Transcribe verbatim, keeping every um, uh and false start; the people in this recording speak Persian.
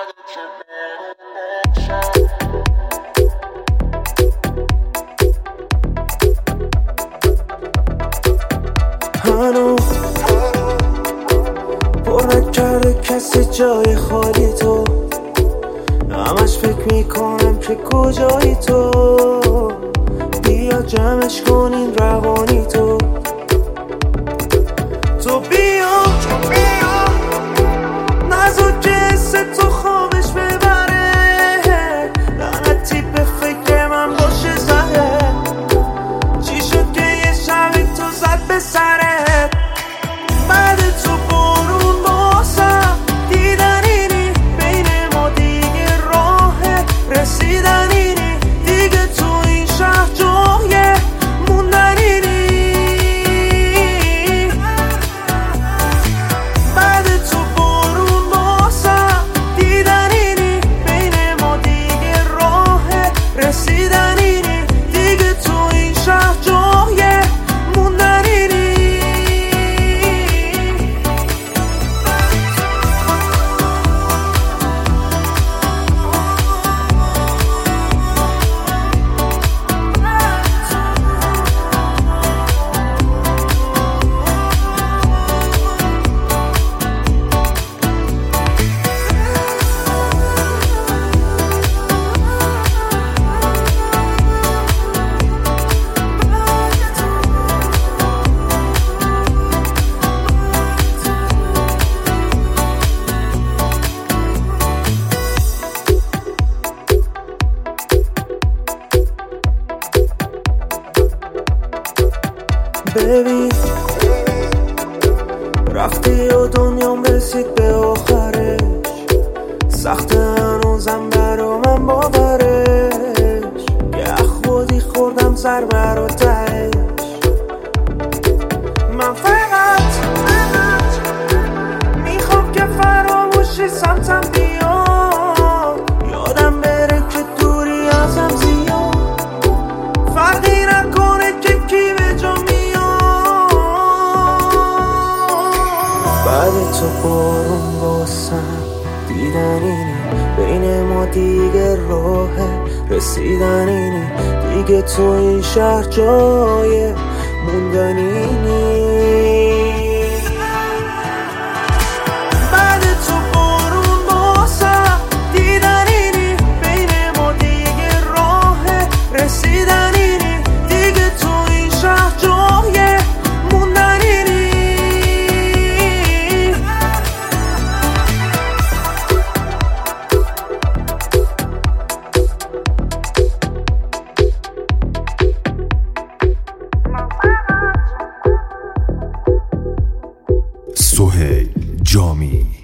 هنو پر نکرده کسی جای خالی تو، همش فکر میکنم که کجایی تو، بیا جمعش کنین روانی تو، تو بیا نزار که حس تو خوابش ببره، لعنتی به فکر من باشه زده، چی شد که یه شبی تو زد به سرت، بعد تو بارون باسم دیدن اینی، بین ما دیگه راه رسیدن اینی، دیگه تو این شهر جای موندن اینی، بعد تو بارون باسم دیدن اینی، بین ما دیگه راه رسیدن اینی، دیگه تو این شهر جای موندن اینی. ببین رفتی و دنیام رسید به آخرش، سخت هنوزم برا من باورش، یه خودی خوردم ضربه رو تهش، من فقط میخوام که فراموشی سمتم بیاد، یادم بره که دوری ازم زیاد، فرقی نکنه که کی به جا میاد، بعد تو بارون باسم دیدن اینی، بین ما دیگه راه رسیدن اینی، دیگه تو این شهر جای موندن اینی، بعد تو بارون باسم دیدن اینی، بین ما دیگه راه رسیدن اینی، دیگه تو این شهر جای موندن اینی. سهیل جامی.